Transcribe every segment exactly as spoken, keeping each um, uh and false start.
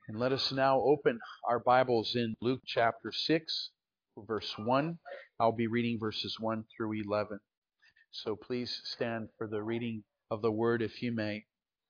And let us now open our Bibles in Luke chapter six, verse one. I'll be reading verses one through eleven. So please stand for the reading of the word if you may.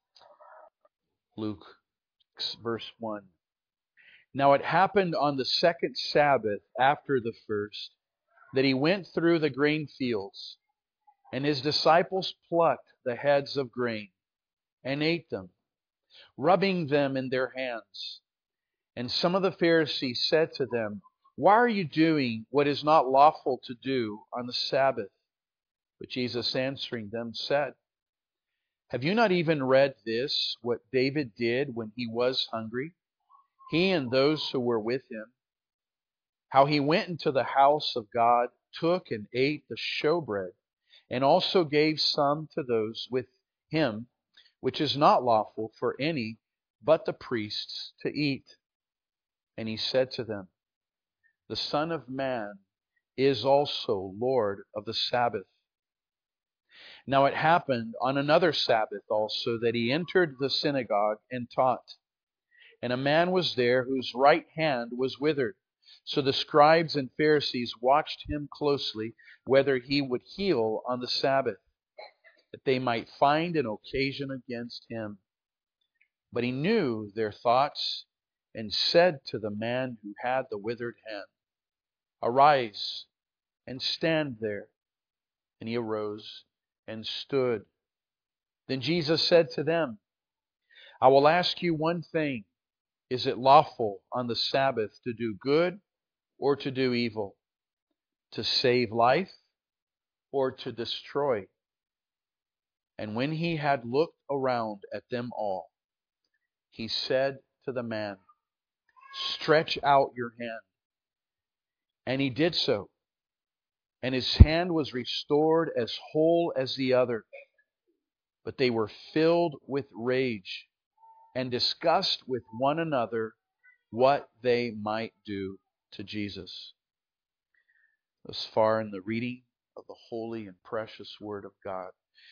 Luke six, verse one. Now it happened on the second Sabbath after the first that he went through the grain fields, and his disciples plucked the heads of grain and ate them, rubbing them in their hands. And some of the Pharisees said to them, "Why are you doing what is not lawful to do on the Sabbath?" But Jesus answering them said, "Have you not even read this, what David did when he was hungry, he and those who were with him? How he went into the house of God, took and ate the showbread, and also gave some to those with him, which is not lawful for any but the priests to eat. And he said to them, the Son of Man is also Lord of the Sabbath." Now it happened on another Sabbath also that he entered the synagogue and taught. And a man was there whose right hand was withered. So the scribes and Pharisees watched him closely, whether he would heal on the Sabbath, that they might find an occasion against him. But he knew their thoughts, and said to the man who had the withered hand, "Arise and stand there." And he arose and stood. Then Jesus said to them, "I will ask you one thing. Is it lawful on the Sabbath to do good or to do evil? To save life or to destroy?" And when he had looked around at them all, he said to the man, "Stretch out your hand." And he did so. And his hand was restored as whole as the other. But they were filled with rage and discussed with one another what they might do to Jesus. Thus far in the reading of the holy and precious Word of God.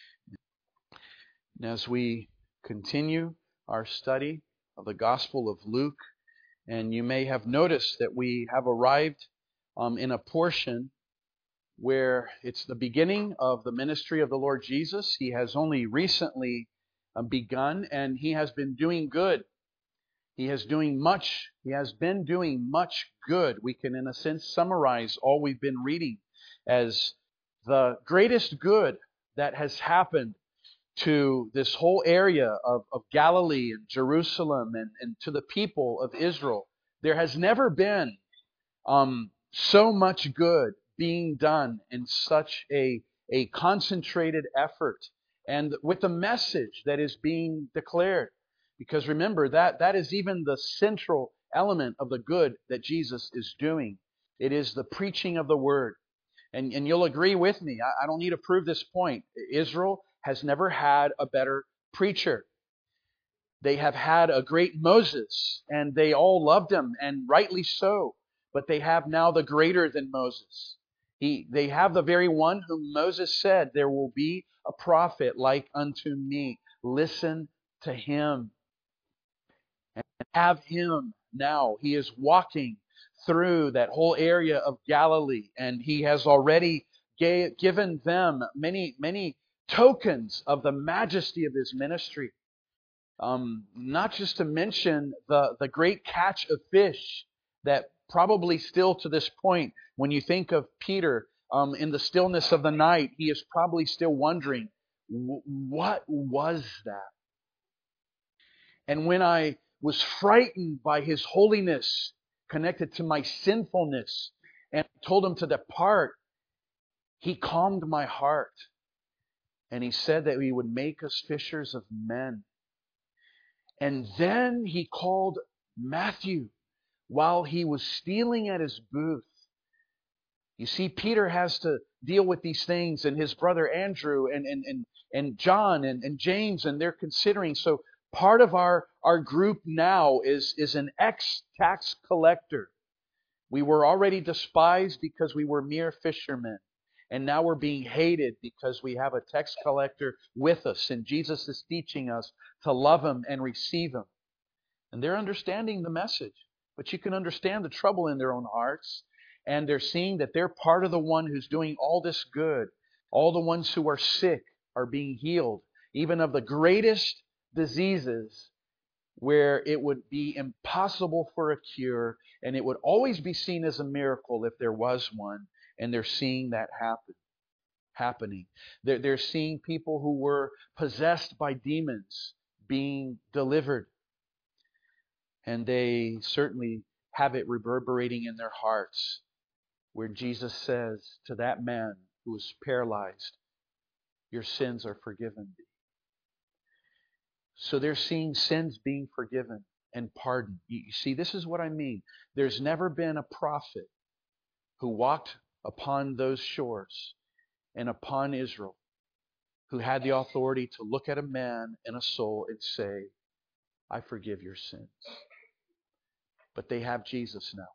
And as we continue our study of the Gospel of Luke, and you may have noticed that we have arrived um, in a portion where it's the beginning of the ministry of the Lord Jesus. He has only recently um, begun, and he has been doing good. He has doing much. He has been doing much good. We can, in a sense, summarize all we've been reading as the greatest good that has happened to this whole area of, of Galilee and Jerusalem and, and to the people of Israel. There has never been um, so much good being done in such a, a concentrated effort and with the message that is being declared. Because remember, that, that is even the central element of the good that Jesus is doing. It is the preaching of the Word. And, and you'll agree with me, I, I don't need to prove this point. Israel has never had a better preacher. They have had a great Moses, and they all loved him, and rightly so. But they have now the greater than Moses. He, they have the very one whom Moses said, "There will be a prophet like unto me. Listen to him." And have him now. He is walking through that whole area of Galilee, and he has already gave, given them many, many tokens of the majesty of his ministry. Um, not just to mention the, the great catch of fish that probably still to this point, when you think of Peter um, in the stillness of the night, he is probably still wondering, what was that? And when I was frightened by his holiness connected to my sinfulness and told him to depart, he calmed my heart. And he said that he would make us fishers of men. And then he called Matthew while he was stealing at his booth. You see, Peter has to deal with these things, and his brother Andrew and, and, and, and John and, and James, and they're considering. So part of our, our group now is, is an ex-tax collector. We were already despised because we were mere fishermen. And now we're being hated because we have a tax collector with us. And Jesus is teaching us to love him and receive him. And they're understanding the message. But you can understand the trouble in their own hearts. And they're seeing that they're part of the one who's doing all this good. All the ones who are sick are being healed. Even of the greatest diseases where it would be impossible for a cure. And it would always be seen as a miracle if there was one. And they're seeing that happen. happening. They're, they're seeing people who were possessed by demons being delivered. And they certainly have it reverberating in their hearts, where Jesus says to that man who was paralyzed, your sins are forgiven thee. So they're seeing sins being forgiven and pardoned. You see, this is what I mean. There's never been a prophet who walked upon those shores and upon Israel who had the authority to look at a man and a soul and say, I forgive your sins. But they have Jesus now.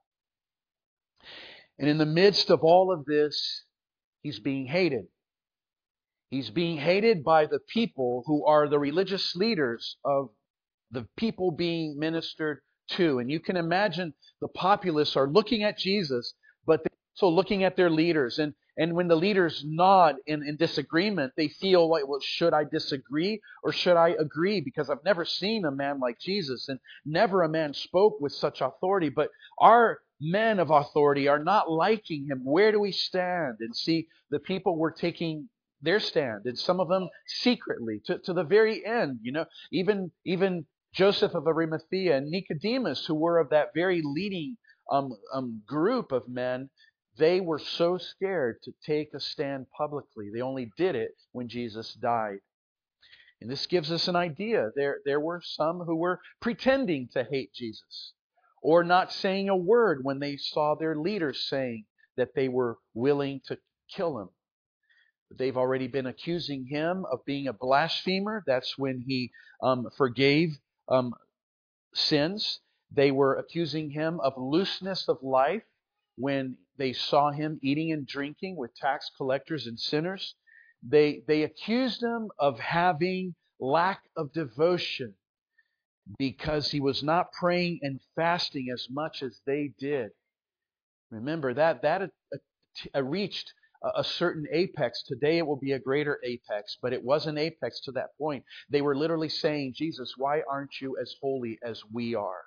And in the midst of all of this, he's being hated. He's being hated by the people who are the religious leaders of the people being ministered to. And you can imagine the populace are looking at Jesus, but they're also looking at their leaders. And, and when the leaders nod in, in disagreement, they feel like, well, should I disagree or should I agree? Because I've never seen a man like Jesus, and never a man spoke with such authority. But our men of authority are not liking him. Where do we stand? And see, the people were taking their stand, and some of them secretly to, to the very end. You know, even even Joseph of Arimathea and Nicodemus, who were of that very leading um, um, group of men, they were so scared to take a stand publicly. They only did it when Jesus died. And this gives us an idea. There, there were some who were pretending to hate Jesus, or not saying a word when they saw their leaders saying that they were willing to kill him. They've already been accusing him of being a blasphemer. That's when he um, forgave um, sins. They were accusing him of looseness of life when they saw him eating and drinking with tax collectors and sinners. They, they accused him of having lack of devotion because he was not praying and fasting as much as they did. Remember, that, that uh, uh, reached a certain apex. Today it will be a greater apex, but it was an apex to that point. They were literally saying, Jesus, why aren't you as holy as we are?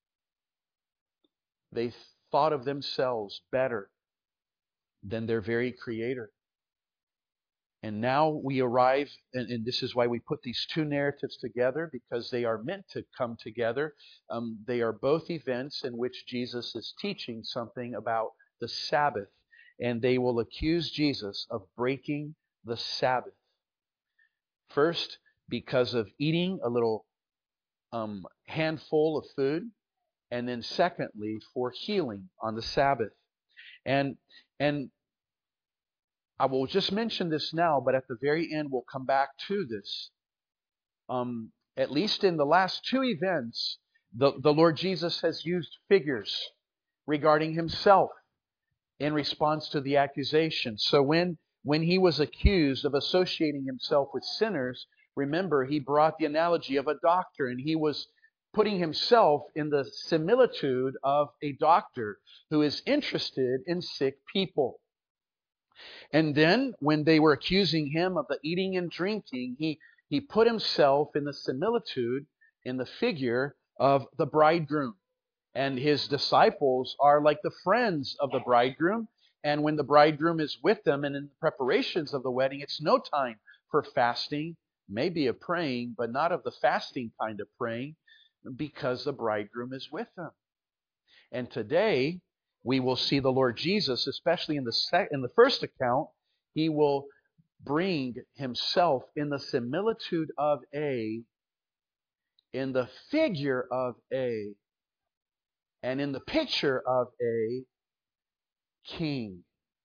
They thought of themselves better than their very Creator. And now we arrive, and, and this is why we put these two narratives together, because they are meant to come together. Um, they are both events in which Jesus is teaching something about the Sabbath. And they will accuse Jesus of breaking the Sabbath. First, because of eating a little um, handful of food. And then secondly, for healing on the Sabbath. And, and I will just mention this now, but at the very end we'll come back to this. Um, at least in the last two events, the, the Lord Jesus has used figures regarding himself in response to the accusation. So when, when he was accused of associating himself with sinners, remember, he brought the analogy of a doctor, and he was putting himself in the similitude of a doctor who is interested in sick people. And then when they were accusing him of the eating and drinking, he, he put himself in the similitude, in the figure of the bridegroom. And his disciples are like the friends of the bridegroom. And when the bridegroom is with them and in the preparations of the wedding, it's no time for fasting, maybe of praying, but not of the fasting kind of praying, because the bridegroom is with them. And today, we will see the Lord Jesus, especially in the sec- in the first account, he will bring himself in the similitude of a, in the figure of a, and in the picture of a king.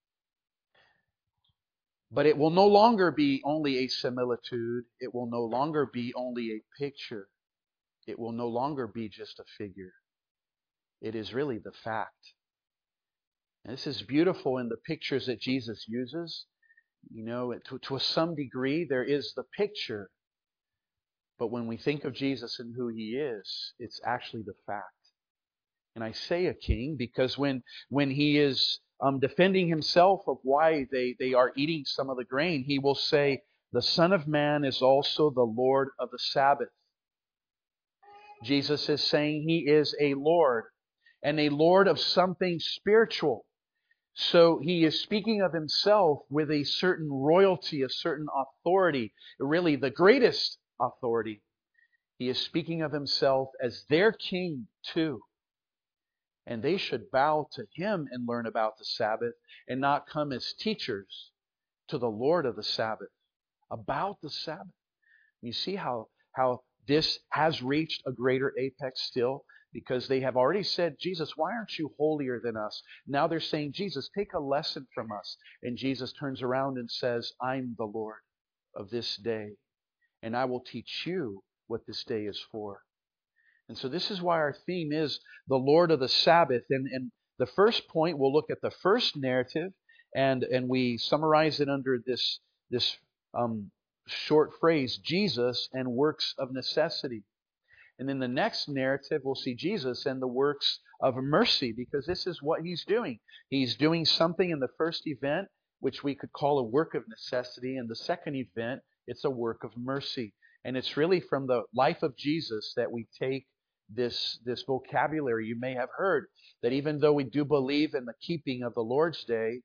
But it will no longer be only a similitude. It will no longer be only a picture. It will no longer be just a figure. It is really the fact. And this is beautiful in the pictures that Jesus uses. You know, to, to some degree, there is the picture But when we think of Jesus and who He is, it's actually the fact. And I say a king because when when He is um, defending Himself of why they, they are eating some of the grain, He will say, the Son of Man is also the Lord of the Sabbath. Jesus is saying He is a Lord, and a Lord of something spiritual. So He is speaking of Himself with a certain royalty, a certain authority, really the greatest authority. He is speaking of Himself as their king too. And they should bow to Him and learn about the Sabbath and not come as teachers to the Lord of the Sabbath about the Sabbath. You see how, how this has reached a greater apex still? Because they have already said, Jesus, why aren't you holier than us? Now they're saying, Jesus, take a lesson from us. And Jesus turns around and says, I'm the Lord of this day, and I will teach you what this day is for. And so this is why our theme is the Lord of the Sabbath. And, and the first point, we'll look at the first narrative, and, and we summarize it under this, this um, short phrase, Jesus and works of necessity. And in the next narrative, we'll see Jesus and the works of mercy, because this is what He's doing. He's doing something in the first event, which we could call a work of necessity. In the second event, it's a work of mercy. And it's really from the life of Jesus that we take this, this vocabulary. You may have heard that even though we do believe in the keeping of the Lord's Day,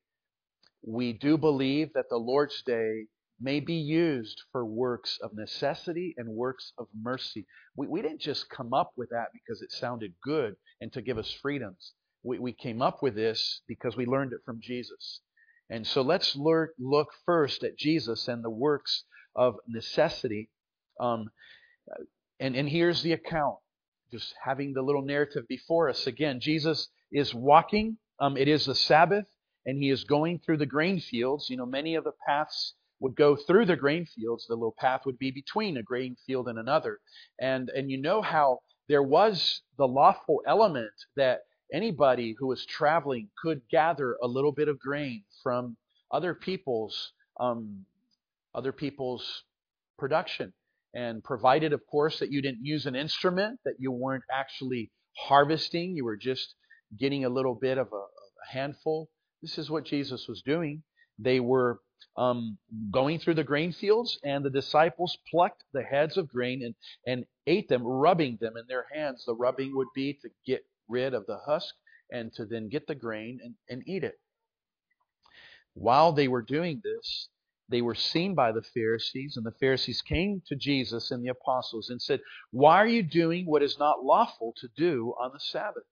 we do believe that the Lord's Day may be used for works of necessity and works of mercy. We, we didn't just come up with that because it sounded good and to give us freedoms. We, we came up with this because we learned it from Jesus. And so let's learn, look first at Jesus and the works of necessity. Um, and, and here's the account. Just having the little narrative before us. Again, Jesus is walking. Um, it is the Sabbath, and He is going through the grain fields. You know, many of the paths would go through the grain fields. The little path would be between a grain field and another. And, and you know how there was the lawful element that anybody who was traveling could gather a little bit of grain from other people's um, other people's production. And provided, of course, that you didn't use an instrument, that you weren't actually harvesting, you were just getting a little bit of a, a handful. This is what Jesus was doing. They were um, going through the grain fields, and the disciples plucked the heads of grain and, and ate them, rubbing them in their hands. The rubbing would be to get rid of the husk and to then get the grain and, and eat it. While they were doing this, they were seen by the Pharisees, and the Pharisees came to Jesus and the apostles and said, why are you doing what is not lawful to do on the Sabbath?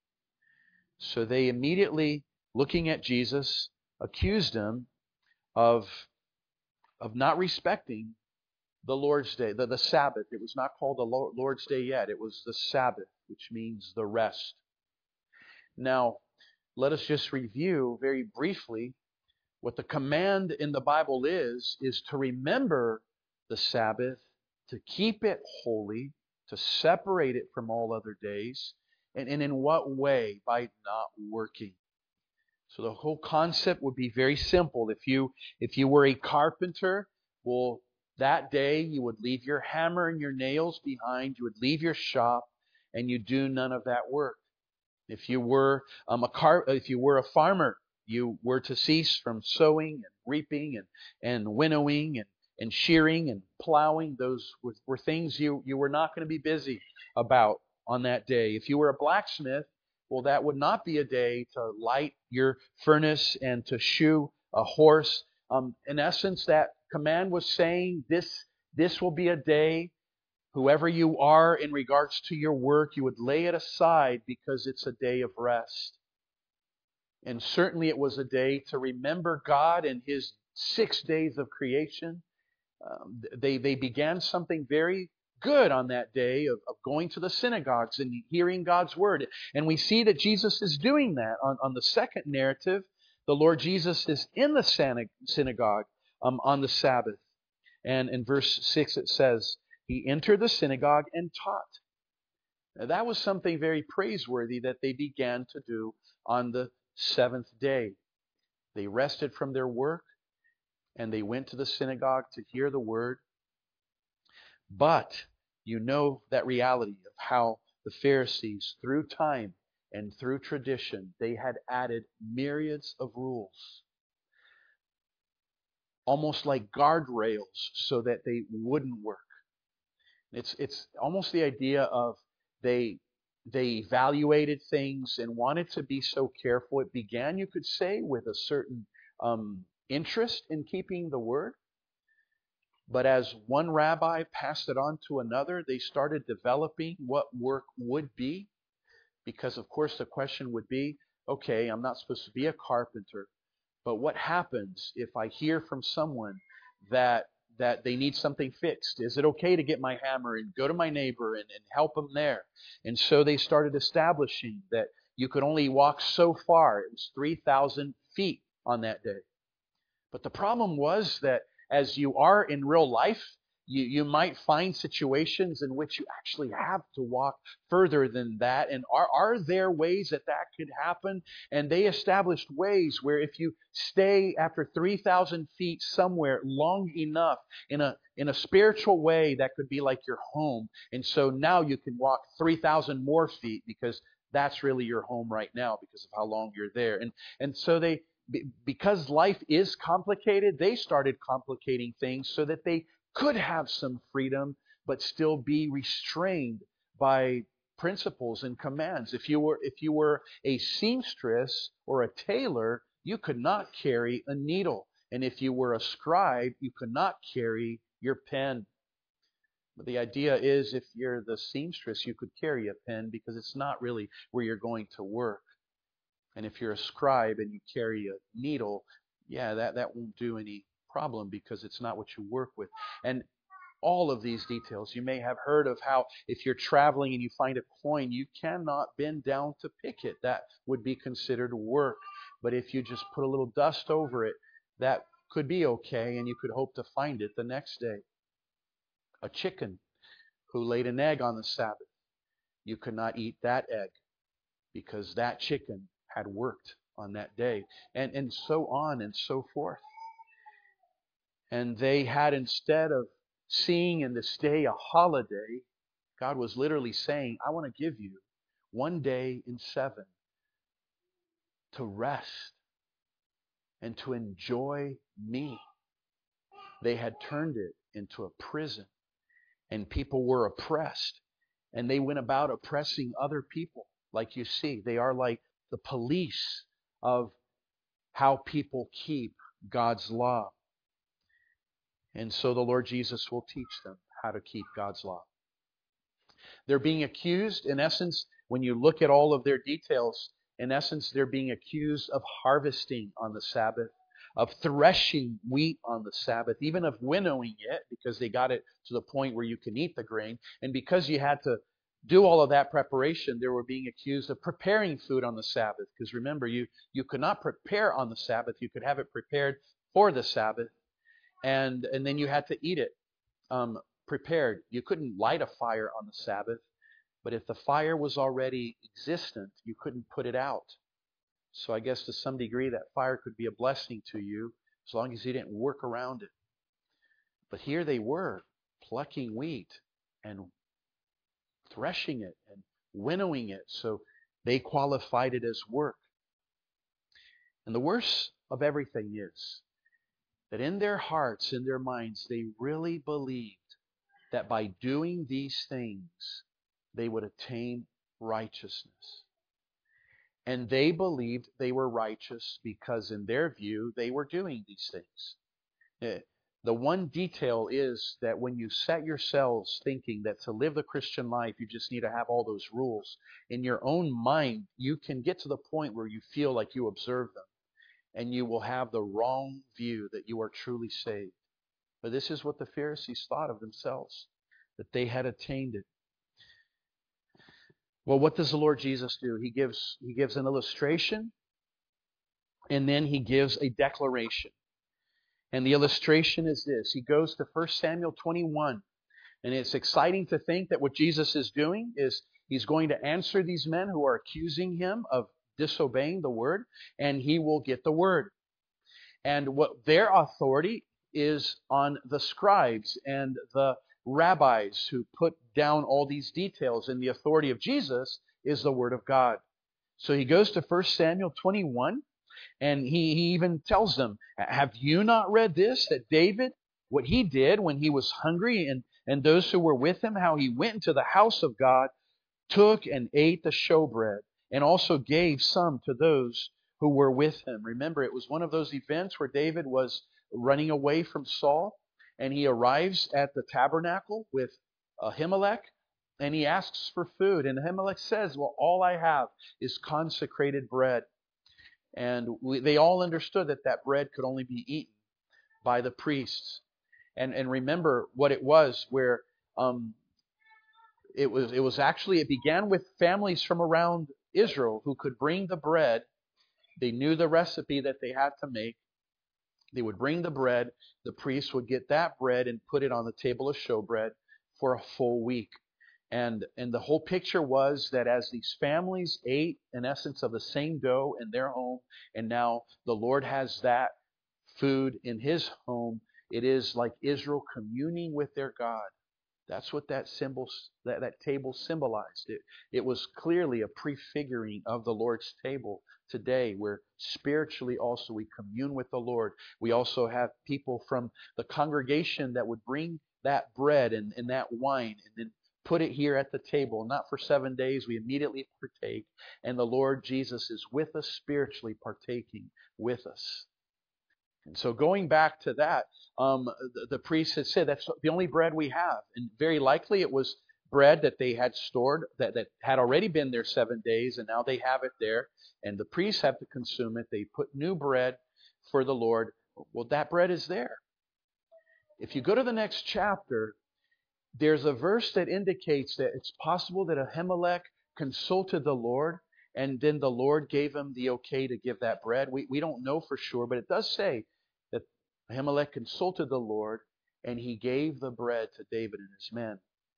So they immediately, looking at Jesus, accused Him of, of not respecting the Lord's Day, the, the Sabbath. It was not called the Lord's Day yet. It was the Sabbath, which means the rest. Now, let us just review very briefly what the command in the Bible is, is to remember the Sabbath, to keep it holy, to separate it from all other days. And, and in what way? By not working. So the whole concept would be very simple. If you, if you were a carpenter, well, that day you would leave your hammer and your nails behind. You would leave your shop, and you do none of that work. If you were um, a car, if you were a farmer, you were to cease from sowing and reaping and, and winnowing and, and shearing and plowing. Those were, were things you, you were not going to be busy about on that day. If you were a blacksmith, well, that would not be a day to light your furnace and to shoe a horse. Um, in essence, that command was saying this, this will be a day, whoever you are in regards to your work, you would lay it aside because it's a day of rest. And certainly it was a day to remember God and His six days of creation. Um, they, they began something very good on that day of, of going to the synagogues and hearing God's Word. And we see that Jesus is doing that. On, on the second narrative, the Lord Jesus is in the synagogue um, on the Sabbath. And in verse six it says, He entered the synagogue and taught. Now, that was something very praiseworthy that they began to do on the seventh day. They rested from their work and they went to the synagogue to hear the word. But you know that reality of how the Pharisees, through time and through tradition, they had added myriads of rules, almost like guardrails, so that they wouldn't work. It's it's almost the idea of they they evaluated things and wanted to be so careful. It began, you could say, with a certain um, interest in keeping the word. But as one rabbi passed it on to another, they started developing what work would be. Because, of course, the question would be, okay, I'm not supposed to be a carpenter, but what happens if I hear from someone that that they need something fixed? Is it okay to get my hammer and go to my neighbor and, and help them there? And so they started establishing that you could only walk so far. It was three thousand feet on that day. But the problem was that as you are in real life, you, you might find situations in which you actually have to walk further than that. And are, are there ways that that could happen? And they established ways where if you stay after three thousand feet somewhere long enough in a in a spiritual way, that could be like your home. And so now you can walk three thousand more feet because that's really your home right now because of how long you're there. And and so they, because life is complicated, they started complicating things so that they could have some freedom, but still be restrained by principles and commands. If you were if you were a seamstress or a tailor, you could not carry a needle. And if you were a scribe, you could not carry your pen. But the idea is if you're the seamstress, you could carry a pen because it's not really where you're going to work. And if you're a scribe and you carry a needle, yeah, that, that won't do any problem because it's not what you work with. And all of these details, you may have heard of how if you're traveling and you find a coin, you cannot bend down to pick it. That would be considered work. But if you just put a little dust over it, that could be okay, and you could hope to find it the next day. A chicken who laid an egg on the Sabbath, you could not eat that egg because that chicken had worked on that day, and, and so on and so forth. And they had, instead of seeing in this day a holiday, God was literally saying, I want to give you one day in seven to rest and to enjoy me. They had turned it into a prison, and people were oppressed, and they went about oppressing other people. Like you see, they are like the police of how people keep God's law. And so the Lord Jesus will teach them how to keep God's law. They're being accused, in essence, when you look at all of their details, in essence, they're being accused of harvesting on the Sabbath, of threshing wheat on the Sabbath, even of winnowing it, because they got it to the point where you can eat the grain. And because you had to do all of that preparation, they were being accused of preparing food on the Sabbath. Because remember, you, you could not prepare on the Sabbath. You could have it prepared for the Sabbath. And and then you had to eat it um, prepared. You couldn't light a fire on the Sabbath, but if the fire was already existent, you couldn't put it out. So I guess to some degree that fire could be a blessing to you as long as you didn't work around it. But here they were plucking wheat and threshing it and winnowing it, so they qualified it as work. And the worst of everything is that in their hearts, in their minds, they really believed that by doing these things, they would attain righteousness. And they believed they were righteous because, in their view, they were doing these things. The one detail is that when you set yourselves thinking that to live the Christian life, you just need to have all those rules, in your own mind, you can get to the point where you feel like you observe them. And you will have the wrong view that you are truly saved. But this is what the Pharisees thought of themselves, that they had attained it. Well, what does the Lord Jesus do? He gives, he gives an illustration, and then he gives a declaration. And the illustration is this. He goes to First Samuel twenty-one, and it's exciting to think that what Jesus is doing is he's going to answer these men who are accusing him of disobeying the word, and he will get the word. And what their authority is on the scribes and the rabbis who put down all these details, and the authority of Jesus is the Word of God. So he goes to First Samuel twenty-one, and he, he even tells them, have you not read this, that David, what he did when he was hungry, and, and those who were with him, how he went into the house of God, took and ate the showbread, and also gave some to those who were with him. Remember, it was one of those events where David was running away from Saul, and he arrives at the tabernacle with Ahimelech, and he asks for food. And Ahimelech says, well, all I have is consecrated bread. And we, they all understood that that bread could only be eaten by the priests. And and remember what it was, where um, it was it was actually, it began with families from around Israel who could bring the bread. They knew the recipe that they had to make. They would bring the bread. The priest would get that bread and put it on the table of showbread for a full week. And and the whole picture was that as these families ate, in essence, of the same dough in their home, and now the Lord has that food in His home, it is like Israel communing with their God. That's what that symbol, that, that table symbolized. It, it was clearly a prefiguring of the Lord's table today, where spiritually also we commune with the Lord. We also have people from the congregation that would bring that bread and, and that wine and then put it here at the table, not for seven days. We immediately partake, and the Lord Jesus is with us spiritually, partaking with us. And so going back to that, um, the, the priest had said, that's the only bread we have. And very likely it was bread that they had stored, that, that had already been there seven days, and now they have it there. And the priests have to consume it. They put new bread for the Lord. Well, that bread is there. If you go to the next chapter, there's a verse that indicates that it's possible that Ahimelech consulted the Lord, and then the Lord gave him the okay to give that bread. We, we don't know for sure, but it does say that Ahimelech consulted the Lord, and he gave the bread to David and his men.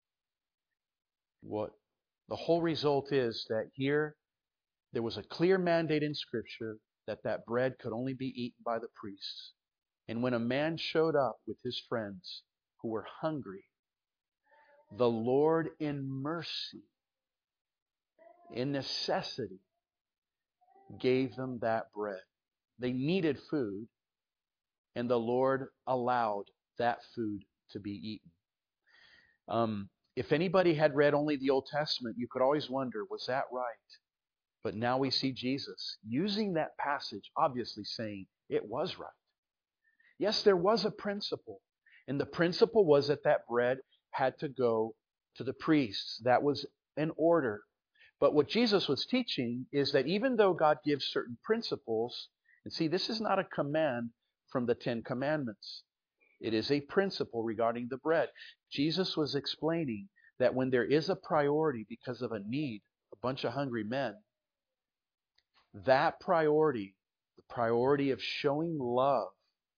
What the whole result is that here there was a clear mandate in Scripture that that bread could only be eaten by the priests. And when a man showed up with his friends who were hungry, the Lord in mercy, in necessity, gave them that bread. They needed food, and the Lord allowed that food to be eaten. Um, if anybody had read only the Old Testament, you could always wonder, was that right? But now we see Jesus using that passage, obviously saying it was right. Yes, there was a principle, and the principle was that that bread had to go to the priests. That was an order. But what Jesus was teaching is that even though God gives certain principles, and see, this is not a command from the Ten Commandments. It is a principle regarding the bread. Jesus was explaining that when there is a priority because of a need, a bunch of hungry men, that priority, the priority of showing love,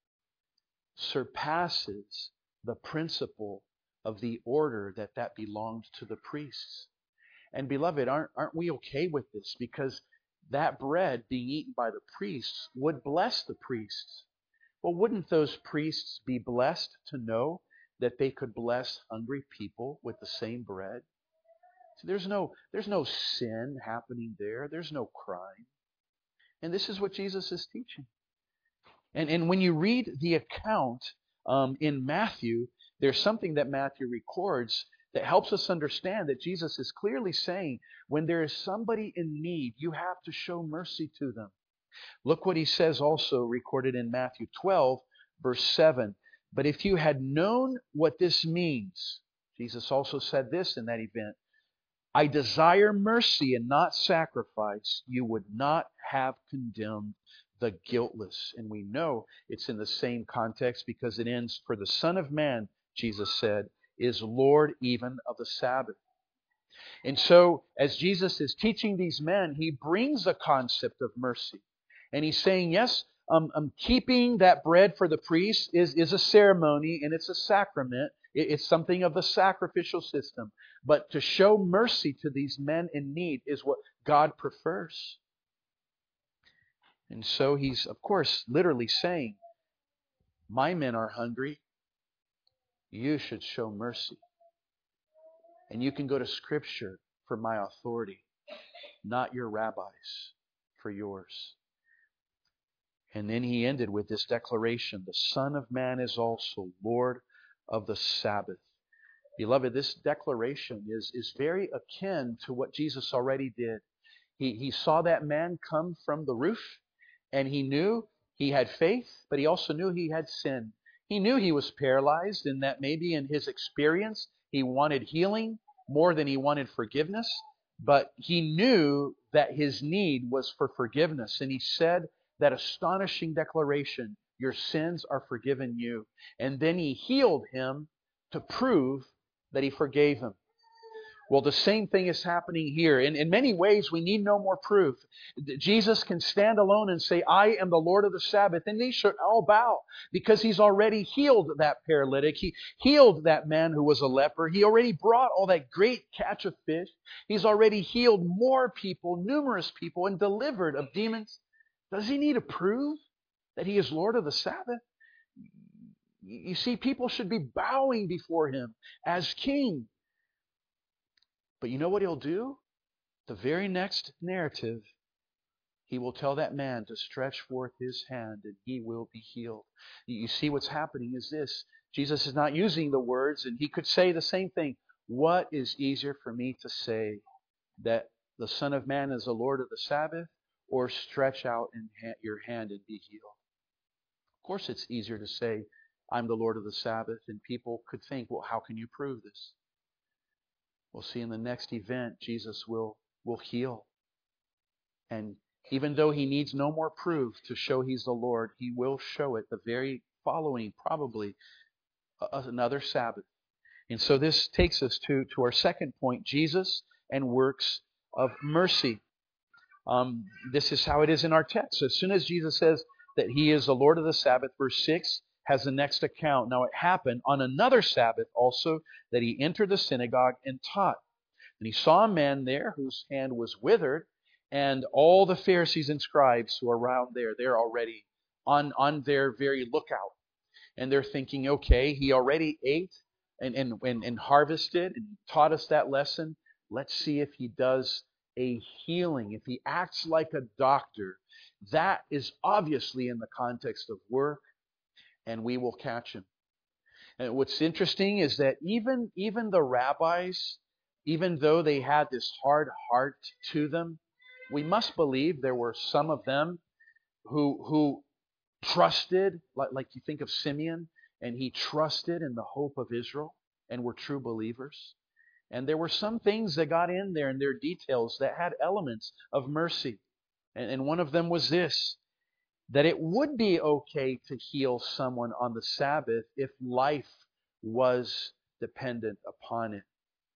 surpasses the principle of the order that that belonged to the priests. And beloved, aren't, aren't we okay with this? Because that bread being eaten by the priests would bless the priests. Well, wouldn't those priests be blessed to know that they could bless hungry people with the same bread? So there's no, there's no sin happening there. There's no crime. And this is what Jesus is teaching. And, and when you read the account um, in Matthew, there's something that Matthew records that helps us understand that Jesus is clearly saying, when there is somebody in need, you have to show mercy to them. Look what he says also recorded in Matthew twelve, verse seven. But if you had known what this means, Jesus also said this in that event, I desire mercy and not sacrifice, you would not have condemned the guiltless. And we know it's in the same context because it ends, for the Son of Man, Jesus said, is Lord even of the Sabbath. And so, as Jesus is teaching these men, He brings a concept of mercy. And He's saying, yes, um, um, keeping that bread for the priest is, is a ceremony and it's a sacrament. It, it's something of the sacrificial system. But to show mercy to these men in need is what God prefers. And so He's, of course, literally saying, my men are hungry. you should show mercy. And you can go to Scripture for my authority, not your rabbis for yours. And then he ended with this declaration, the Son of Man is also Lord of the Sabbath. Beloved, this declaration is, is very akin to what Jesus already did. He, he saw that man come from the roof, and he knew he had faith, but he also knew he had sin. He knew he was paralyzed, and that maybe in his experience he wanted healing more than he wanted forgiveness, but he knew that his need was for forgiveness. And he said that astonishing declaration, your sins are forgiven you. And then he healed him to prove that he forgave him. Well, the same thing is happening here. In, in many ways, we need no more proof. Jesus can stand alone and say, I am the Lord of the Sabbath, and they should all bow because he's already healed that paralytic. He healed that man who was a leper. He already brought all that great catch of fish. He's already healed more people, numerous people, and delivered of demons. Does he need to prove that he is Lord of the Sabbath? You see, people should be bowing before him as king. But you know what he'll do? The very next narrative, he will tell that man to stretch forth his hand and he will be healed. You see what's happening is this. Jesus is not using the words, and he could say the same thing. What is easier for me to say, that the Son of Man is the Lord of the Sabbath, or stretch out in ha- your hand and be healed? Of course it's easier to say, I'm the Lord of the Sabbath, and people could think, well, how can you prove this? We'll see in the next event, Jesus will, will heal. And even though he needs no more proof to show he's the Lord, he will show it the very following, probably, uh, another Sabbath. And so this takes us to, to our second point, Jesus and works of mercy. Um, this is how it is in our text. So as soon as Jesus says that he is the Lord of the Sabbath, verse six has the next account. Now it happened on another Sabbath also that he entered the synagogue and taught. And he saw a man there whose hand was withered, and all the Pharisees and scribes who are around there, they're already on, on their very lookout. And they're thinking, okay, he already ate and, and, and, and harvested and taught us that lesson. Let's see if he does a healing, if he acts like a doctor. That is obviously in the context of work, and we will catch him. And what's interesting is that even, even the rabbis, even though they had this hard heart to them, we must believe there were some of them who who trusted, like, like you think of Simeon, and he trusted in the hope of Israel and were true believers. And there were some things that got in there in their details that had elements of mercy. And, and one of them was this, that it would be okay to heal someone on the Sabbath if life was dependent upon it.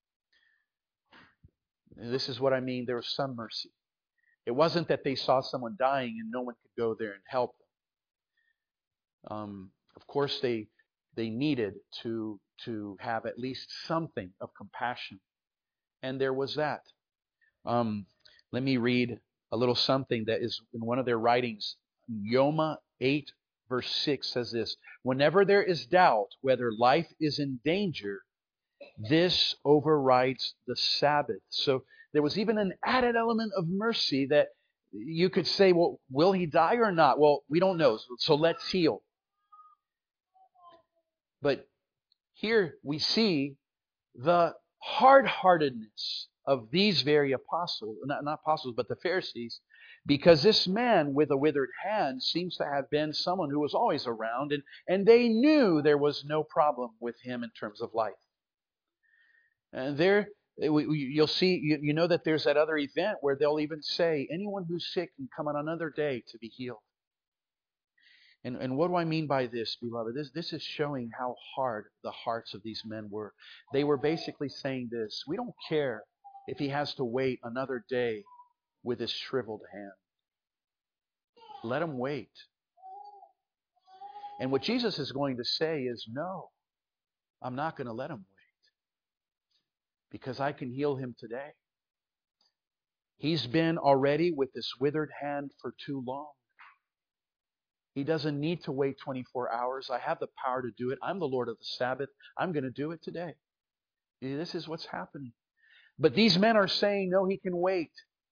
And this is what I mean, there was some mercy. It wasn't that they saw someone dying and no one could go there and help them. Um, of course, they they needed to to have at least something of compassion, and there was that. Um, let me read a little something that is in one of their writings. Yoma eight verse six says this: whenever there is doubt whether life is in danger, this overrides the Sabbath. So there was even an added element of mercy that you could say, well, will he die or not? Well, we don't know, so let's heal. But here we see the hard-heartedness of these very apostles, not, not apostles, but the Pharisees, because this man with a withered hand seems to have been someone who was always around, and, and they knew there was no problem with him in terms of life. And there, you'll see, you, you know that there's that other event where they'll even say, anyone who's sick can come on another day to be healed. And, and what do I mean by this, beloved? This, this is showing how hard the hearts of these men were. They were basically saying this: we don't care if he has to wait another day with his shriveled hand. Let him wait. And what Jesus is going to say is, no, I'm not going to let him wait, because I can heal him today. He's been already with this withered hand for too long. He doesn't need to wait twenty-four hours. I have the power to do it. I'm the Lord of the Sabbath. I'm going to do it today. This is what's happening. But these men are saying, no, he can wait.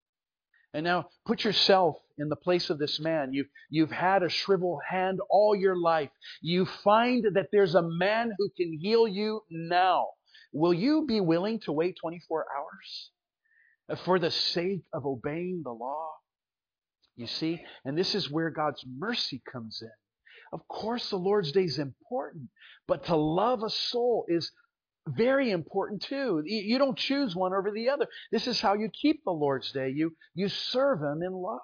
And now put yourself in the place of this man. You've, you've had a shriveled hand all your life. You find that there's a man who can heal you now. Will you be willing to wait twenty-four hours for the sake of obeying the law? You see, and this is where God's mercy comes in. Of course, the Lord's Day is important, but to love a soul is very important too. You don't choose one over the other. This is how you keep the Lord's Day. You, you serve Him in love.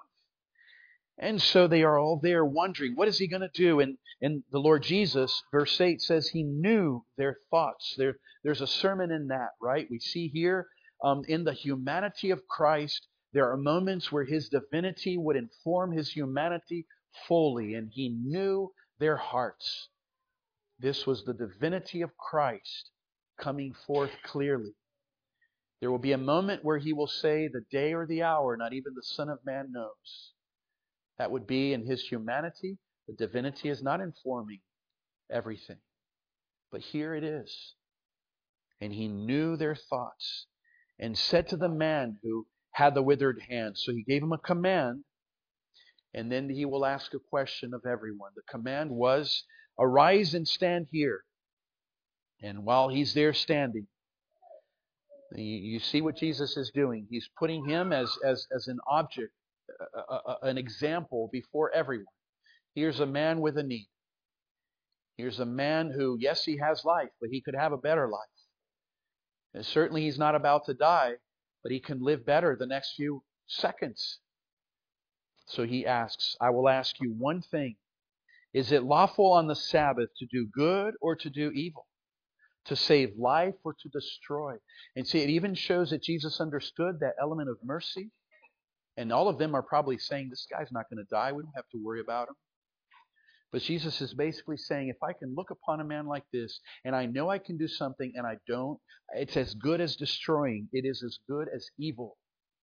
And so they are all there wondering, what is He going to do? And, and the Lord Jesus, verse eight says He knew their thoughts. There, there's a sermon in that, right? We see here um, in the humanity of Christ, there are moments where His divinity would inform His humanity fully, and He knew their hearts. This was the divinity of Christ coming forth clearly. There will be a moment where He will say, the day or the hour, not even the Son of Man knows. That would be in His humanity. The divinity is not informing everything. But here it is. And He knew their thoughts and said to the man who had the withered hand. So He gave him a command, and then He will ask a question of everyone. The command was, arise and stand here. And while he's there standing, you, you see what Jesus is doing. He's putting him as, as, as an object, a, a, an example before everyone. Here's a man with a need. Here's a man who, yes, he has life, but he could have a better life. And certainly he's not about to die, but he can live better the next few seconds. So He asks, I will ask you one thing. Is it lawful on the Sabbath to do good or to do evil? To save life or to destroy? And see, it even shows that Jesus understood that element of mercy. And all of them are probably saying, this guy's not going to die. We don't have to worry about him. But Jesus is basically saying, if I can look upon a man like this, and I know I can do something and I don't, it's as good as destroying. It is as good as evil.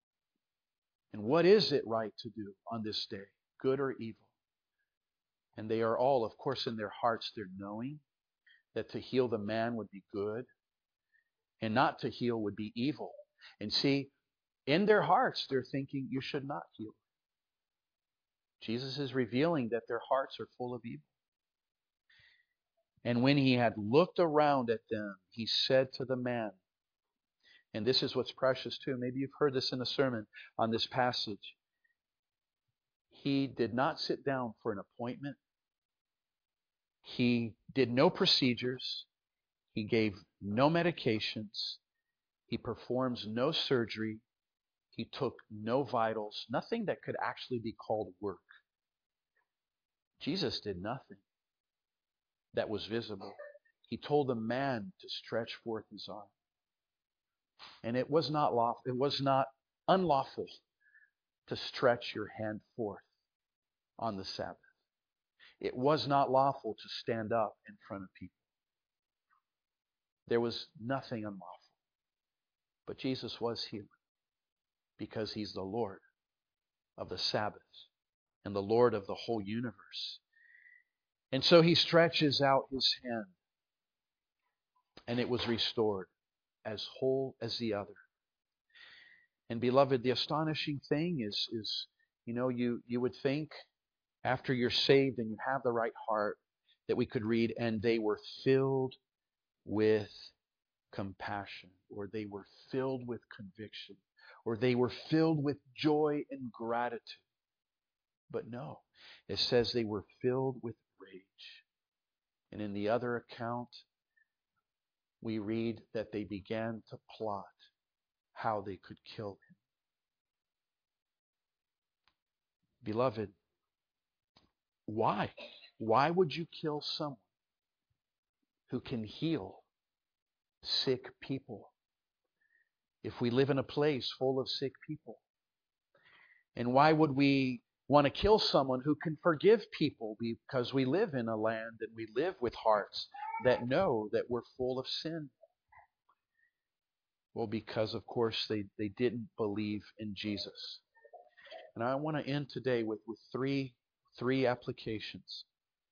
And what is it right to do on this day? Good or evil? And they are all, of course, in their hearts, they're knowing that to heal the man would be good and not to heal would be evil. And see, in their hearts, they're thinking you should not heal. Jesus is revealing that their hearts are full of evil. And when He had looked around at them, He said to the man, and this is what's precious too. Maybe you've heard this in a sermon on this passage. He did not sit down for an appointment. He did no procedures. He gave no medications. He performs no surgery. He took no vitals. Nothing that could actually be called work. Jesus did nothing that was visible. He told the man to stretch forth his arm. And it was not lawful, it was not unlawful to stretch your hand forth on the Sabbath. It was not lawful to stand up in front of people. There was nothing unlawful. But Jesus was healing because He's the Lord of the Sabbath and the Lord of the whole universe. And so He stretches out His hand, and it was restored as whole as the other. And beloved, the astonishing thing is, is you know, you, you would think after you're saved and you have the right heart that we could read, and they were filled with compassion, or they were filled with conviction, or they were filled with joy and gratitude. But no, it says they were filled with rage. And in the other account, we read that they began to plot how they could kill Him. Beloved, why? Why would you kill someone who can heal sick people? If we live in a place full of sick people. And why would we want to kill someone who can forgive people? Because we live in a land and we live with hearts that know that we're full of sin. Well, because, of course, they, they didn't believe in Jesus. And I want to end today with, with three, Three applications.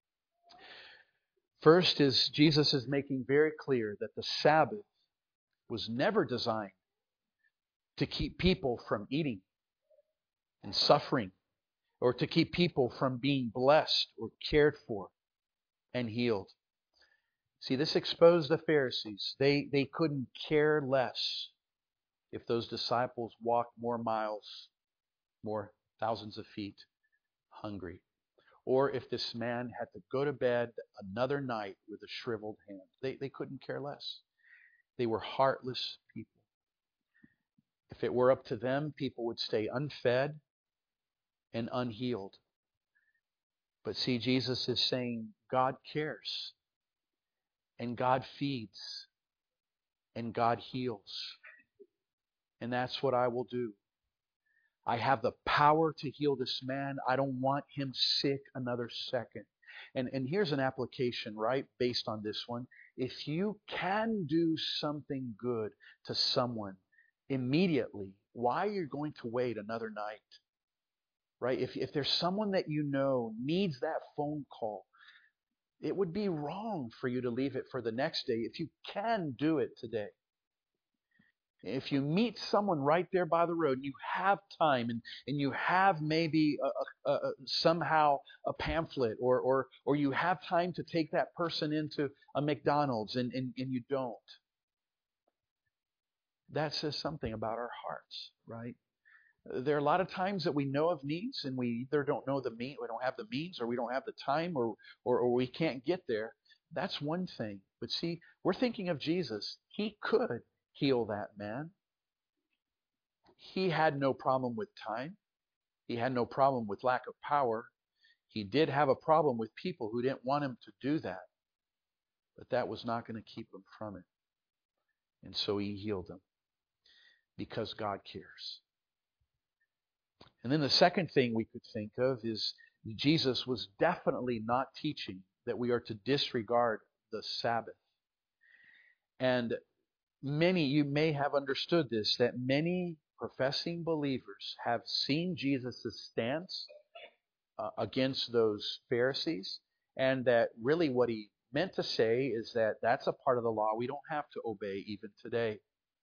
First is Jesus is making very clear that the Sabbath was never designed to keep people from eating and suffering, or to keep people from being blessed or cared for and healed. See, this exposed the Pharisees. They, they couldn't care less if those disciples walked more miles, more thousands of feet, hungry, or if this man had to go to bed another night with a shriveled hand. They, they couldn't care less. They were heartless people. If it were up to them, people would stay unfed and unhealed. But see, Jesus is saying God cares, and God feeds, and God heals. And that's what I will do. I have the power to heal this man. I don't want him sick another second. And, and here's an application, right, based on this one. If you can do something good to someone immediately, why are you going to wait another night? Right? If, if there's someone that you know needs that phone call, it would be wrong for you to leave it for the next day if you can do it today. If you meet someone right there by the road, and you have time, and, and you have maybe a, a, a, somehow a pamphlet, or, or or you have time to take that person into a McDonald's, and, and, and you don't, that says something about our hearts, right? There are a lot of times that we know of needs, and we either don't know the mean, we don't have the means, or we don't have the time, or, or or we can't get there. That's one thing. But see, we're thinking of Jesus. He could heal that man. He had no problem with time. He had no problem with lack of power. He did have a problem with people who didn't want him to do that. But that was not going to keep him from it. And so he healed him because God cares. And then the second thing we could think of is Jesus was definitely not teaching that we are to disregard the Sabbath. And many, you may have understood this, that many professing believers have seen Jesus' stance uh, against those Pharisees, and that really what he meant to say is that that's a part of the law we don't have to obey even today.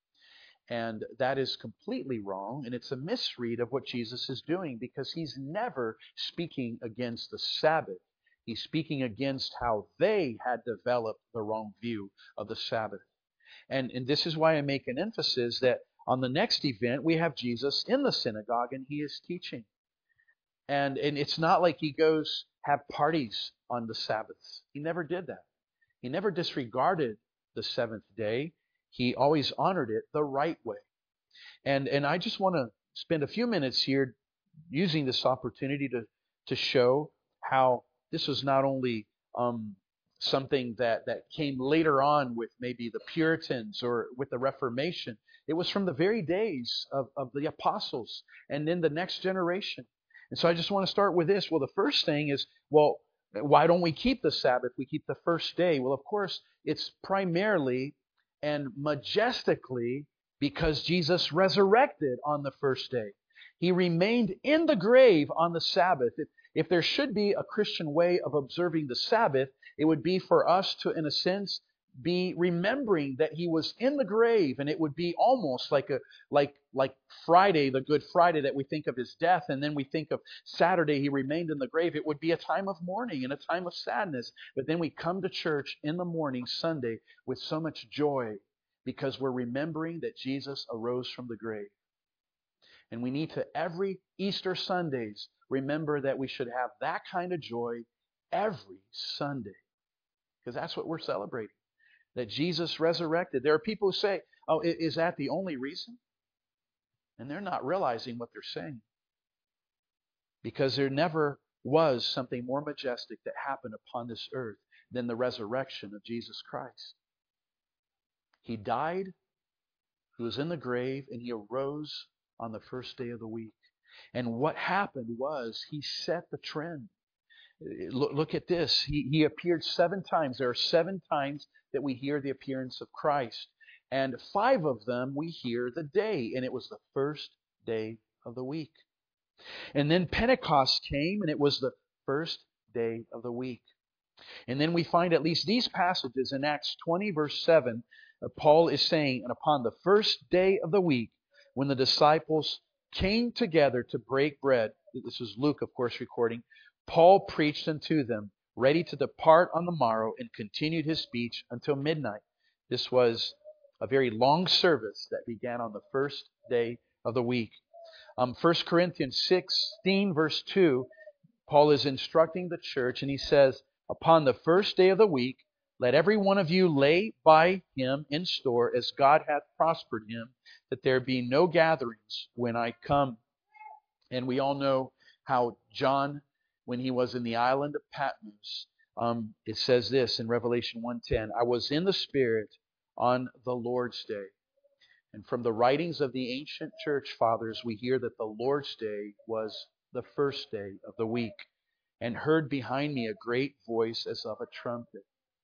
And that is completely wrong, and it's a misread of what Jesus is doing, because he's never speaking against the Sabbath. He's speaking against how they had developed the wrong view of the Sabbath. And, and this is why I make an emphasis that on the next event, we have Jesus in the synagogue, and he is teaching. And, and it's not like he goes have parties on the Sabbaths. He never did that. He never disregarded the seventh day. He always honored it the right way. And and I just want to spend a few minutes here using this opportunity to, to show how this was not only um, something that, that came later on with maybe the Puritans or with the Reformation. It was from the very days of, of the apostles and then the next generation. And so I just want to start with this. Well, the first thing is, well, why don't we keep the Sabbath? We keep the first day. Well, of course, it's primarily and majestically because Jesus resurrected on the first day. He remained in the grave on the Sabbath. If, if there should be a Christian way of observing the Sabbath, it would be for us to, in a sense, be remembering that he was in the grave, and it would be almost like a like like Friday, the Good Friday, that we think of his death, and then we think of Saturday he remained in the grave. It would be a time of mourning and a time of sadness. But then we come to church in the morning, Sunday, with so much joy because we're remembering that Jesus arose from the grave. And we need to, every Easter Sundays, remember that we should have that kind of joy every Sunday, because that's what we're celebrating. That Jesus resurrected. There are people who say, oh, is that the only reason? And they're not realizing what they're saying. Because there never was something more majestic that happened upon this earth than the resurrection of Jesus Christ. He died, he was in the grave, and he arose on the first day of the week. And what happened was he set the trend. Look, look at this. He, he appeared seven times. There are seven times that we hear the appearance of Christ. And five of them we hear the day. And it was the first day of the week. And then Pentecost came, and it was the first day of the week. And then we find at least these passages in Acts twenty, verse seven. Uh, Paul is saying, and upon the first day of the week, when the disciples came together to break bread, this is Luke, of course, recording, Paul preached unto them, ready to depart on the morrow, and continued his speech until midnight. This was a very long service that began on the first day of the week. Um, First Corinthians sixteen, verse two, Paul is instructing the church, and he says, upon the first day of the week, let every one of you lay by him in store as God hath prospered him, that there be no gatherings when I come. And we all know how John, when he was in the island of Patmos, um, it says this in Revelation one ten, I was in the Spirit on the Lord's day. And from the writings of the ancient church fathers, we hear that the Lord's day was the first day of the week, and heard behind me a great voice as of a trumpet.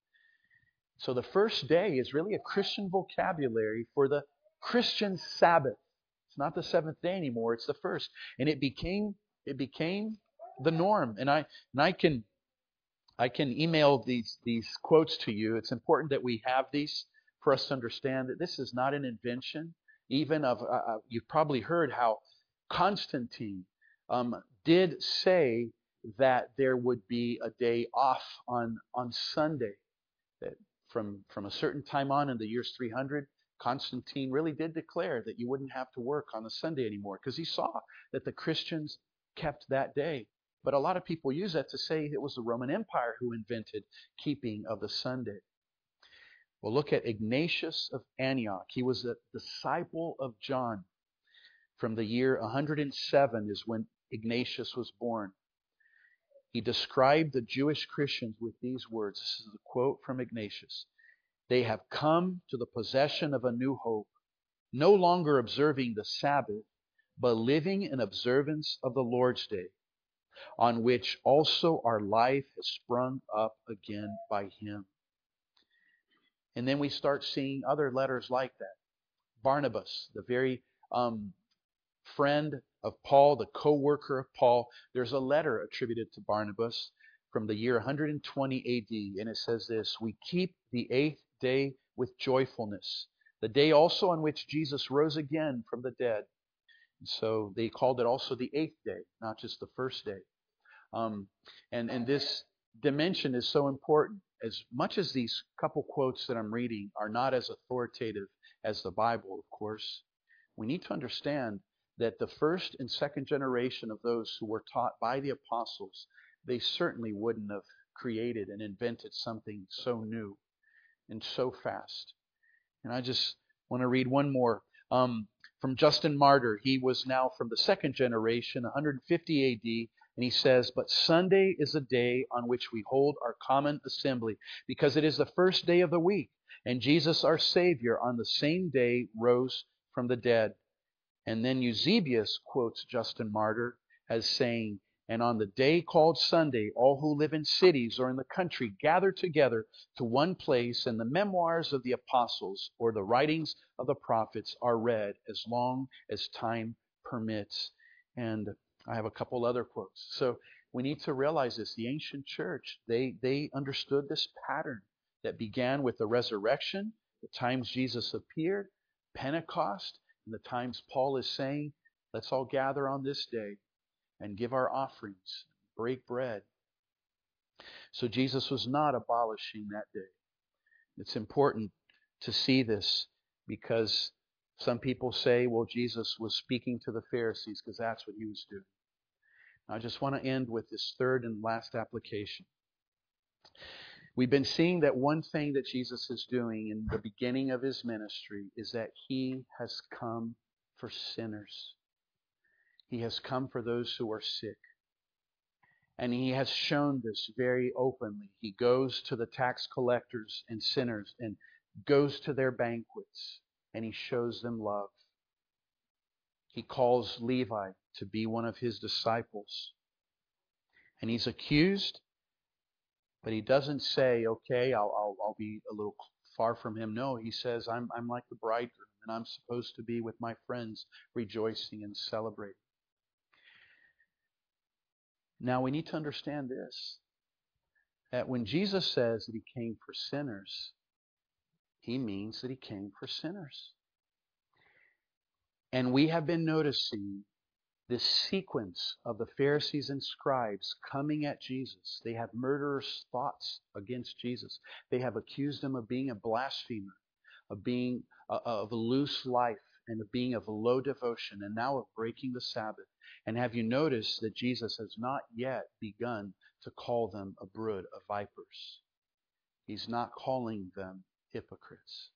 So the first day is really a Christian vocabulary for the Christian Sabbath. It's not the seventh day anymore, it's the first. And it became it became the norm. And I and I can I can email these these quotes to you. It's important that we have these for us to understand that this is not an invention. Even of uh, you've probably heard how Constantine um, did say that there would be a day off on on Sunday. That from from a certain time on in the years three hundred, Constantine really did declare that you wouldn't have to work on the Sunday anymore, because he saw that the Christians kept that day. But a lot of people use that to say it was the Roman Empire who invented keeping of the Sunday. Well, look at Ignatius of Antioch. He was a disciple of John. From the year one hundred seven is when Ignatius was born. He described the Jewish Christians with these words. This is a quote from Ignatius. They have come to the possession of a new hope, no longer observing the Sabbath, but living in observance of the Lord's day, on which also our life has sprung up again by Him. And then we start seeing other letters like that. Barnabas, the very um, friend of Paul, the co-worker of Paul, there's a letter attributed to Barnabas from the year one hundred twenty A D, and it says this, we keep the eighth day with joyfulness, the day also on which Jesus rose again from the dead. And so they called it also the eighth day, not just the first day. Um, and, and this dimension is so important. As much as these couple quotes that I'm reading are not as authoritative as the Bible, of course, we need to understand that the first and second generation of those who were taught by the apostles, they certainly wouldn't have created and invented something so new and so fast. And I just want to read one more. Um, from Justin Martyr, he was now from the second generation, one hundred fifty A D, and he says, but Sunday is a day on which we hold our common assembly, because it is the first day of the week, and Jesus our Savior on the same day rose from the dead. And then Eusebius quotes Justin Martyr as saying, and on the day called Sunday, all who live in cities or in the country gather together to one place, and the memoirs of the apostles or the writings of the prophets are read as long as time permits. And I have a couple other quotes. So we need to realize this. The ancient church, they, they understood this pattern that began with the resurrection, the times Jesus appeared, Pentecost, and the times Paul is saying, let's all gather on this day and give our offerings, break bread. So Jesus was not abolishing that day. It's important to see this because some people say, well, Jesus was speaking to the Pharisees because that's what he was doing. I just want to end with this third and last application. We've been seeing that one thing that Jesus is doing in the beginning of his ministry is that he has come for sinners. He has come for those who are sick. And he has shown this very openly. He goes to the tax collectors and sinners and goes to their banquets, and he shows them love. He calls Levi to be one of his disciples. And he's accused, but he doesn't say, okay, I'll, I'll, I'll be a little far from him. No, he says, I'm, I'm like the bridegroom, and I'm supposed to be with my friends rejoicing and celebrating. Now we need to understand this, that when Jesus says that He came for sinners, He means that He came for sinners. And we have been noticing this sequence of the Pharisees and scribes coming at Jesus. They have murderous thoughts against Jesus. They have accused Him of being a blasphemer, of being uh, of a loose life, and of being of low devotion, and now of breaking the Sabbath. And have you noticed that Jesus has not yet begun to call them a brood of vipers? He's not calling them hypocrites.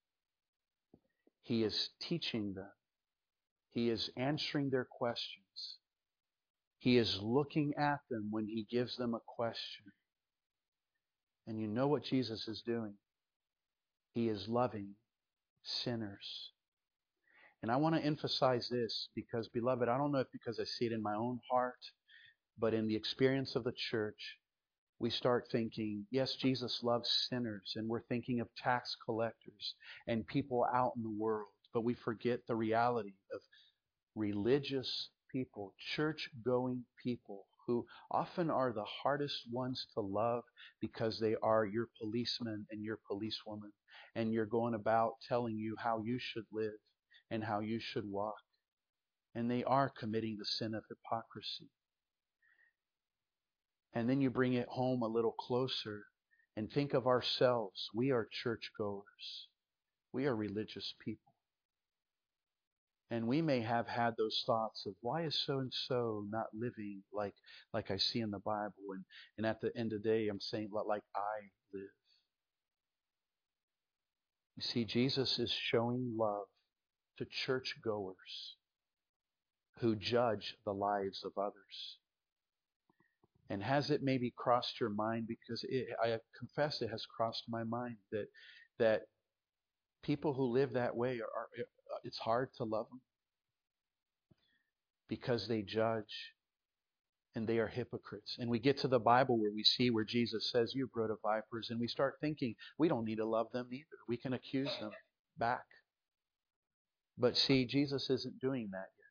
He is teaching them. He is answering their questions. He is looking at them when He gives them a question. And you know what Jesus is doing? He is loving sinners. And I want to emphasize this because, beloved, I don't know if because I see it in my own heart, but in the experience of the church, we start thinking, yes, Jesus loves sinners, and we're thinking of tax collectors and people out in the world, but we forget the reality of religious people, church-going people, who often are the hardest ones to love because they are your policeman and your policewoman, and you're going about telling you how you should live and how you should walk. And they are committing the sin of hypocrisy. And then you bring it home a little closer and think of ourselves. We are churchgoers. We are religious people. And we may have had those thoughts of, why is so-and-so not living like, like I see in the Bible? And, and at the end of the day, I'm saying, like I live. You see, Jesus is showing love to churchgoers who judge the lives of others. And has it maybe crossed your mind? Because it, I confess it has crossed my mind that that people who live that way are, are it's hard to love them because they judge and they are hypocrites. And we get to the Bible where we see where Jesus says, "You brood of vipers," and we start thinking we don't need to love them either. We can accuse them back. But see, Jesus isn't doing that yet.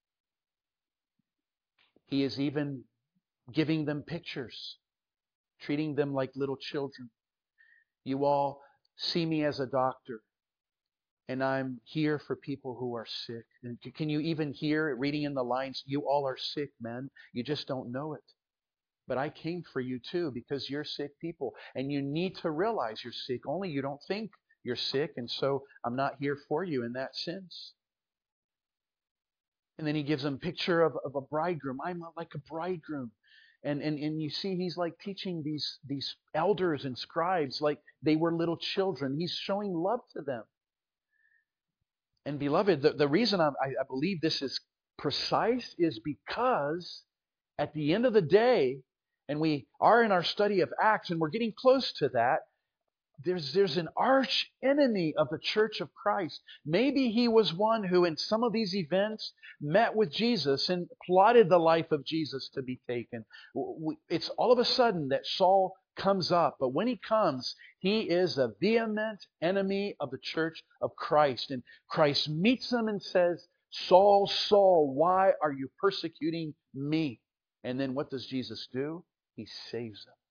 He is even giving them pictures, treating them like little children. You all see me as a doctor, and I'm here for people who are sick. And can you even hear, reading in the lines, you all are sick, men. You just don't know it. But I came for you too because you're sick people, and you need to realize you're sick. Only you don't think you're sick, and so I'm not here for you in that sense. And then he gives them a picture of, of a bridegroom. I'm like a bridegroom. And, and and you see, he's like teaching these, these elders and scribes like they were little children. He's showing love to them. And beloved, the, the reason I, I believe this is precise is because at the end of the day, and we are in our study of Acts, and we're getting close to that, There's, there's an arch enemy of the church of Christ. Maybe he was one who in some of these events met with Jesus and plotted the life of Jesus to be taken. It's all of a sudden that Saul comes up. But when he comes, he is a vehement enemy of the church of Christ. And Christ meets him and says, "Saul, Saul, why are you persecuting me?" And then what does Jesus do? He saves him.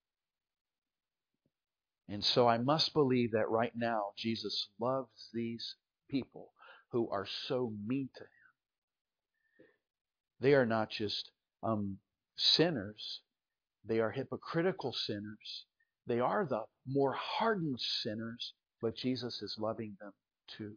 And so I must believe that right now Jesus loves these people who are so mean to Him. They are not just um, sinners. They are hypocritical sinners. They are the more hardened sinners, but Jesus is loving them too.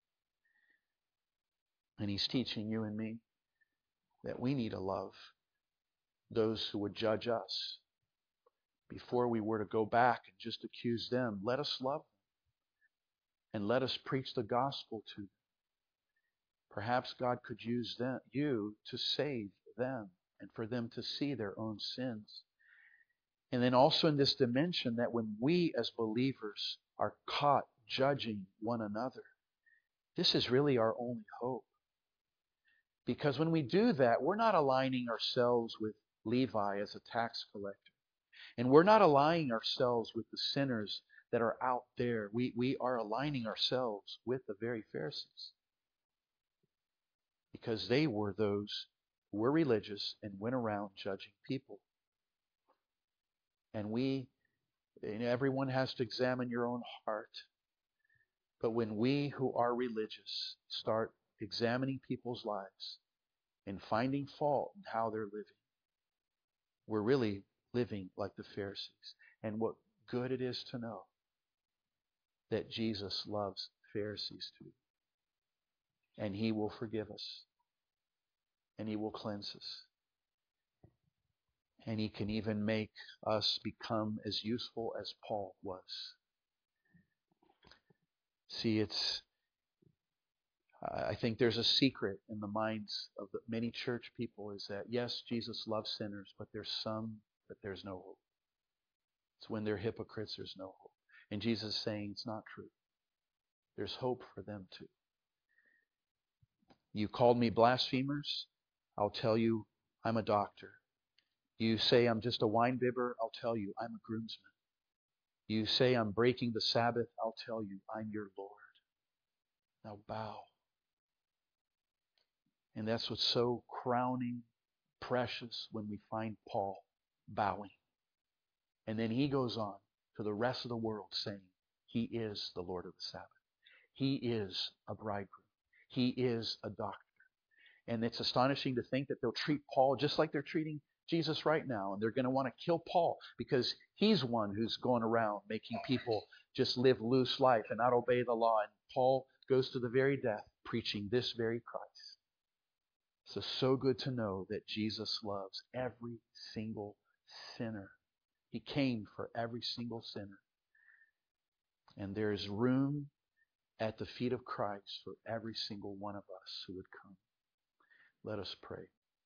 And He's teaching you and me that we need to love those who would judge us. Before we were to go back and just accuse them, let us love them and let us preach the gospel to them. Perhaps God could use them, you to save them and for them to see their own sins. And then also in this dimension that when we as believers are caught judging one another, this is really our only hope. Because when we do that, we're not aligning ourselves with Levi as a tax collector. And we're not aligning ourselves with the sinners that are out there. We, we are aligning ourselves with the very Pharisees. Because they were those who were religious and went around judging people. And we, and everyone has to examine your own heart. But when we who are religious start examining people's lives and finding fault in how they're living, we're really living like the Pharisees. And what good it is to know that Jesus loves Pharisees too. And He will forgive us. And He will cleanse us. And He can even make us become as useful as Paul was. See, it's, I think there's a secret in the minds of the many church people is that, yes, Jesus loves sinners, but there's some that there's no hope. It's when they're hypocrites, there's no hope. And Jesus is saying it's not true. There's hope for them too. You called me blasphemers. I'll tell you I'm a doctor. You say I'm just a wine bibber. I'll tell you I'm a groomsman. You say I'm breaking the Sabbath. I'll tell you I'm your Lord. Now bow. And that's what's so crowning, precious when we find Paul bowing. And then he goes on to the rest of the world saying, He is the Lord of the Sabbath. He is a bridegroom. He is a doctor. And it's astonishing to think that they'll treat Paul just like they're treating Jesus right now. And they're going to want to kill Paul because he's one who's going around making people just live loose life and not obey the law. And Paul goes to the very death preaching this very Christ. So, so good to know that Jesus loves every single sinner. He came for every single sinner. And there is room at the feet of Christ for every single one of us who would come. Let us pray.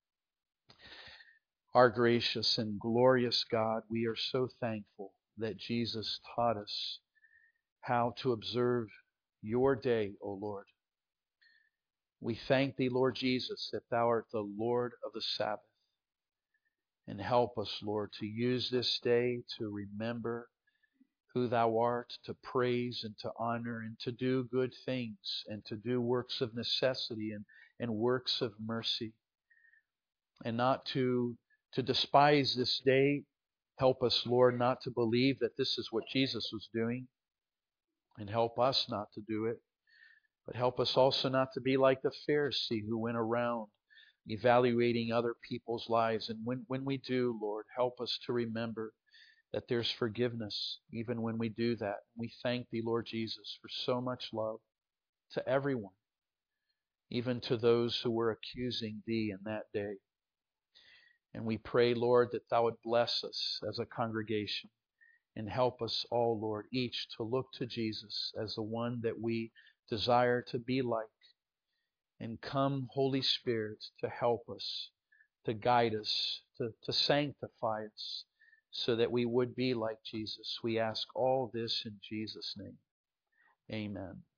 Our gracious and glorious God, we are so thankful that Jesus taught us how to observe your day, O Lord. We thank Thee, Lord Jesus, that Thou art the Lord of the Sabbath. And help us, Lord, to use this day to remember who Thou art, to praise and to honor and to do good things and to do works of necessity and, and works of mercy. And not to, to despise this day. Help us, Lord, not to believe that this is what Jesus was doing. And help us not to do it. But help us also not to be like the Pharisee who went around evaluating other people's lives. And when, when we do, Lord, help us to remember that there's forgiveness even when we do that. We thank Thee, Lord Jesus, for so much love to everyone, even to those who were accusing Thee in that day. And we pray, Lord, that Thou would bless us as a congregation and help us all, Lord, each to look to Jesus as the one that we desire to be like. And come, Holy Spirit, to help us, to guide us, to, to sanctify us, so that we would be like Jesus. We ask all this in Jesus' name. Amen.